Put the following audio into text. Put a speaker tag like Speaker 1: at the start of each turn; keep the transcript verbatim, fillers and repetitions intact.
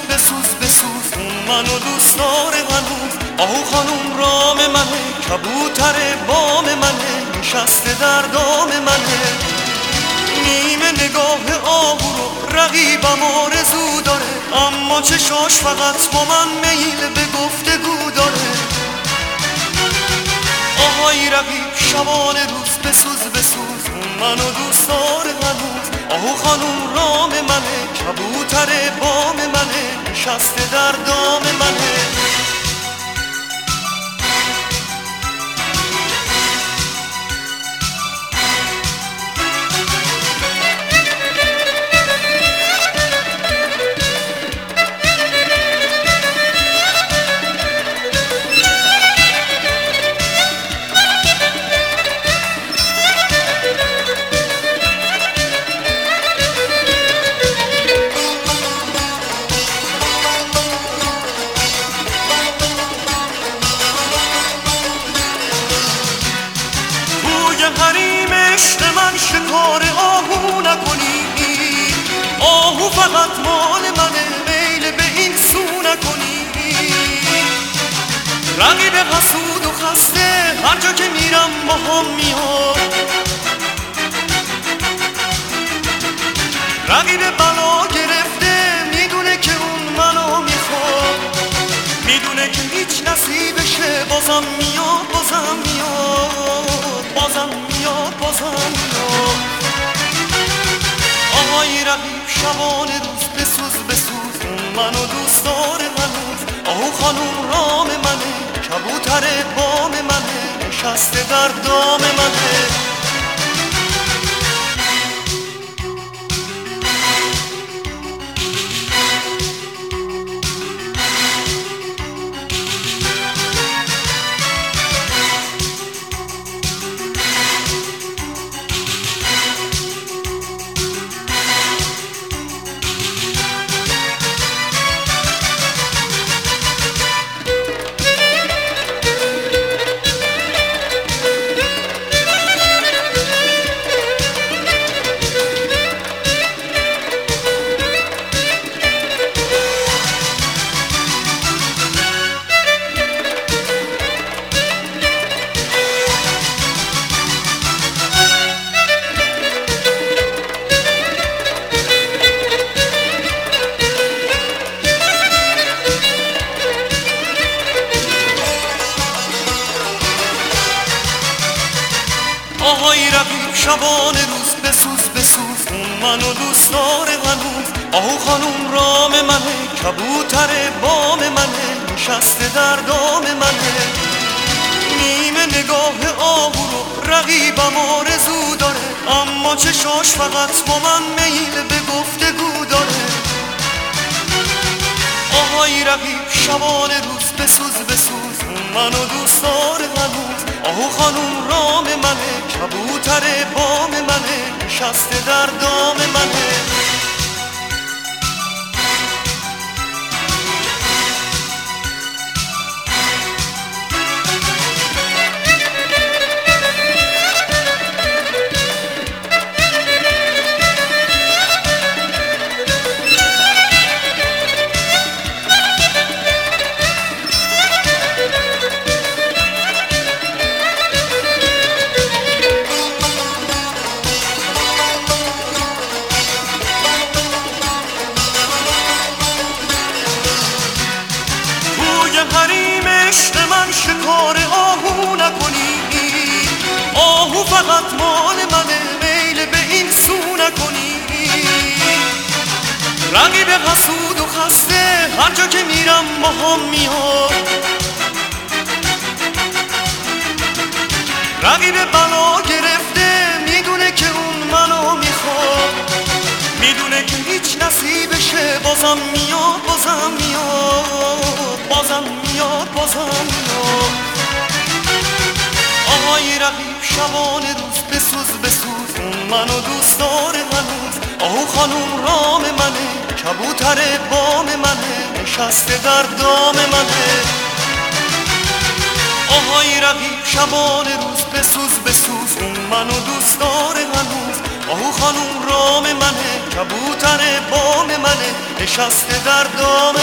Speaker 1: بسوز بسوز اون منو دوست داره هنوز. آهو خانوم رام منه، کبوتر بام منه، نشسته در دام منه. نیمه نگاه آهو رو رقیبم آرزو داره، اما چشاش فقط با من میل به گفتگو داره. آهای رقیب شبانه روز بسوز بسوز اون منو دوست داره هنوز. آهو خانوم رام منه، کبوتر بام منه، نشسته در دام منه. حریم عشق من شکار آهو نکنی، آهو فقط مال منه، میل به این سو نکنی. رقیب حسود و خسته هر جا که میرم با هم میاد، رقیب بلا گرفته میدونه که اون منو میخواد، میدونه که هیچ نصیبشه، بازم میاد بازم میاد بازم میاد بازم میاد. آهای رقیب شبانه روز بسوز بسوز اون منو دوست داره هنوز. آهو خانوم رام منه، کبوتر بام منه، نشسته در دام منه. آهای رقیب شبانه روز بسوز بسوز اون منو دوست داره هنوز. آهو خانوم رام منه، کبوتر بام منه، نشسته در دام منه. نیمه نگاه آهو رو رقیبم آرزو داره، اما چشاش فقط با من میل به گفتگو داره. آهای رقیب شبانه روز بسوز بسوز اون منو دوست داره هنوز. آهو خانوم رام منه، کبوتر بام منه، نشسته در دام منه. حریم عشق من شکار آهو نکنی، آهو فقط مال منه، میل به این سو نکنی. رقیب حسود و خسته هر جا که میرم با هم میاد، رقیب بلا گرفته میدونه که اون منو میخواد، میدونه که هیچ نصیبشه، بازم میاد بازم میاد بازم میاد بازم میاد. آهای رقیب شبانه روز بسوز بسوز اون منو دوست داره هنوز. آهو خانوم رام منه، کبوتر بام منه، نشسته در دام منه. آهای رقیب شبانه روز بسوز بسوز اون منو دوست داره هنوز. آهو خانوم رام منه، کبوتر بام منه، نشسته در دام